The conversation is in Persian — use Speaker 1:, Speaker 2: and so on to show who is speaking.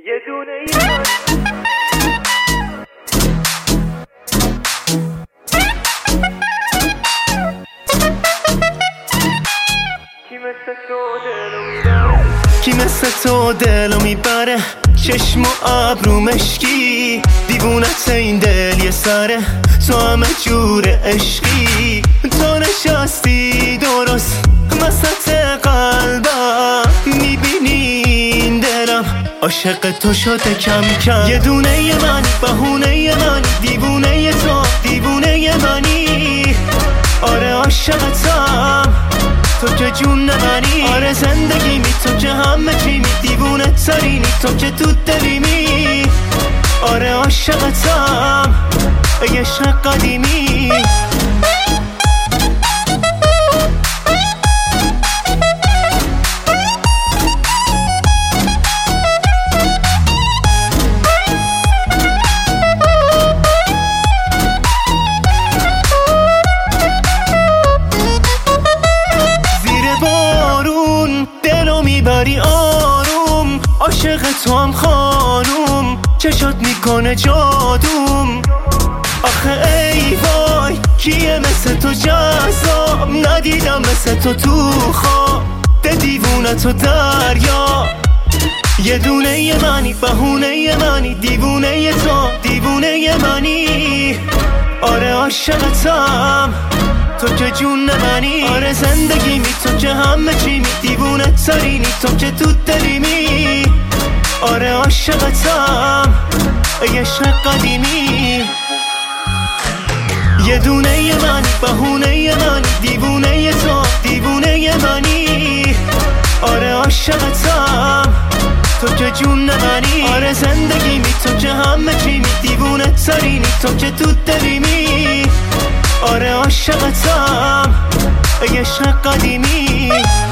Speaker 1: یه دونه کی مثل تو دلو میبره چشم و ابرو مشکی دیوونت این دل یه سره تو همه جور عشقی تو نشستی درست وسط قلبم میبینی این دلم عاشق تو شده کم کم یه دونه منی بهونه منی دیوونه تو دیوونه منی آره عاشقتم تو که جون منی آره زندگی می تو که همه چی می دیوونه ترینی تو که تو دلیمی آره عاشقتم ای عشق قدیمی بری آروم عاشق تو هم خانوم چشات میکنه جادوم آخه ای وای کیه مثل تو جذاب ندیدم مثل تو خواب ده دیوونه تو دریا یه دونه منی بهونه منی دیوونه تو دیوونه منی آره عاشقتم تو که جون منی آره زندگی می تو که همه چی می دیوونه ترینی تو که تو دلیمی آره عاشقتم ای عشق قدیمی یه دونه منی بهونه منی دیوونه تو دیوونه منی آره عاشقتم تو که جون منی آره زندگی می تو که همه چی می دیوونه ترینی تو که تو دلیمی آره عاشقتم ای عشق قدیمی